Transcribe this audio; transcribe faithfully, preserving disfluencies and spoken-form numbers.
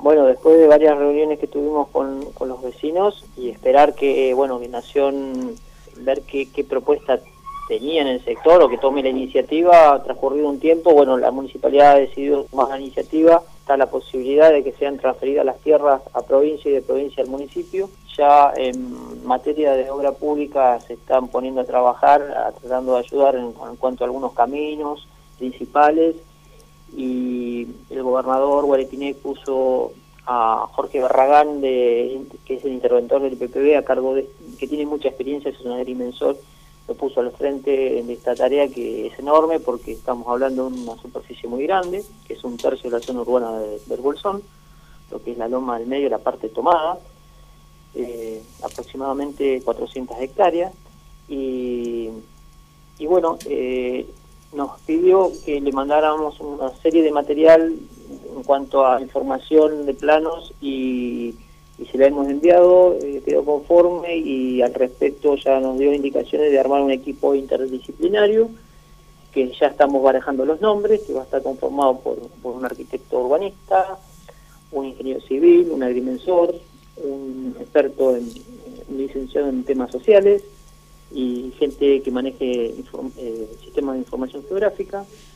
Bueno, después de varias reuniones que tuvimos con, con los vecinos y esperar que, bueno, que Nación, ver qué, qué propuesta tenía en el sector o que tome la iniciativa, ha transcurrido un tiempo, bueno, la municipalidad ha decidido tomar la iniciativa, está la posibilidad de que sean transferidas las tierras a provincia y de provincia al municipio. Ya en materia de obra pública se están poniendo a trabajar, a, tratando de ayudar en, en cuanto a algunos caminos principales, y el gobernador Guarepiné puso a Jorge Barragán, de, que es el interventor del P P B, a cargo de, que tiene mucha experiencia, es un agrimensor, lo puso al frente de esta tarea que es enorme porque estamos hablando de una superficie muy grande, que es un tercio de la zona urbana de, del Bolsón, lo que es la loma del medio, la parte tomada, eh, aproximadamente cuatrocientas hectáreas, y, y bueno, eh, nos pidió que le mandáramos una serie de material en cuanto a información de planos y, y se la hemos enviado, eh, quedó conforme y al respecto ya nos dio indicaciones de armar un equipo interdisciplinario, que ya estamos barajando los nombres, que va a estar conformado por, por un arquitecto urbanista, un ingeniero civil, un agrimensor, un experto en, un licenciado en temas sociales y gente que maneje inform, eh, sistemas de información geográfica.